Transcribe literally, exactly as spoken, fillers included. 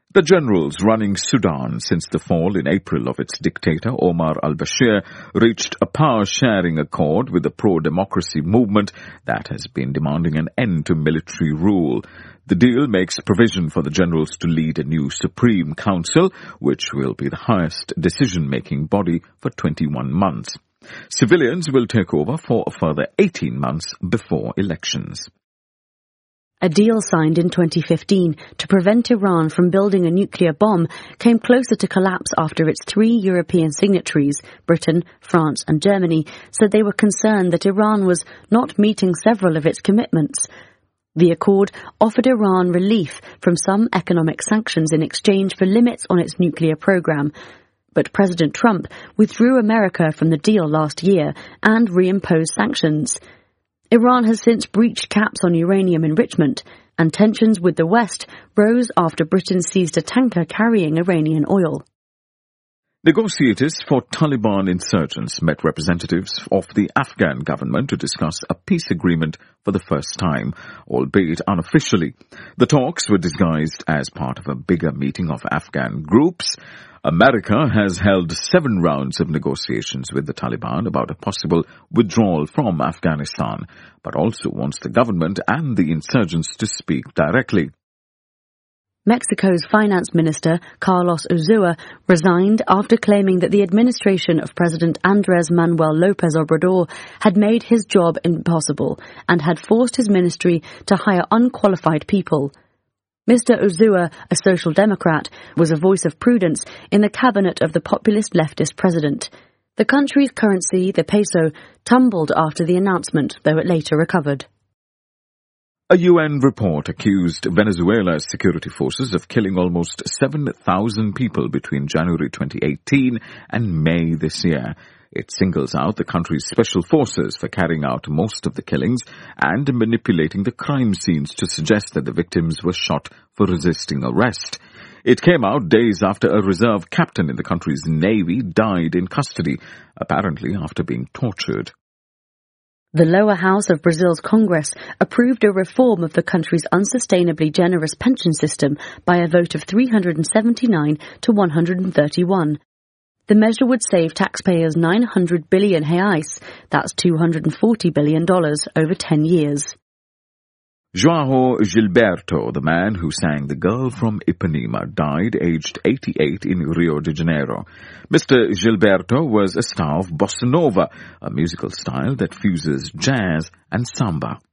The generals running Sudan since the fall in April of its dictator Omar al-Bashir reached a power-sharing accord with the pro-democracy movement that has been demanding an end to military rule. The deal makes provision for the generals to lead a new Supreme Council, which will be the highest decision-making body for twenty-one months. Civilians will take over for a further eighteen months before elections. A deal signed in twenty fifteen to prevent Iran from building a nuclear bomb came closer to collapse after its three European signatories, Britain, France and Germany, said they were concerned that Iran was not meeting several of its commitments. The accord offered Iran relief from some economic sanctions in exchange for limits on its nuclear program. But President Trump withdrew America from the deal last year and reimposed sanctions. Iran has since breached caps on uranium enrichment, and tensions with the West rose after Britain seized a tanker carrying Iranian oil. Negotiators for Taliban insurgents met representatives of the Afghan government to discuss a peace agreement for the first time, albeit unofficially. The talks were disguised as part of a bigger meeting of Afghan groups. America has held seven rounds of negotiations with the Taliban about a possible withdrawal from Afghanistan, but also wants the government and the insurgents to speak directly. Mexico's finance minister, Carlos Ursúa, resigned after claiming that the administration of President Andrés Manuel López Obrador had made his job impossible and had forced his ministry to hire unqualified people. Mister Ursúa, a social democrat, was a voice of prudence in the cabinet of the populist leftist president. The country's currency, the peso, tumbled after the announcement, though it later recovered. A U N report accused Venezuela's security forces of killing almost seven thousand people between January twenty eighteen and May this year. It singles out the country's special forces for carrying out most of the killings and manipulating the crime scenes to suggest that the victims were shot for resisting arrest. It came out days after a reserve captain in the country's navy died in custody, apparently after being tortured. The lower house of Brazil's Congress approved a reform of the country's unsustainably generous pension system by a vote of three hundred seventy-nine to one hundred thirty-one. The measure would save taxpayers nine hundred billion reais, that's two hundred forty billion dollars, over ten years. João Gilberto, the man who sang The Girl from Ipanema, died aged eighty-eight in Rio de Janeiro. Mister Gilberto was a star of bossa nova, a musical style that fuses jazz and samba.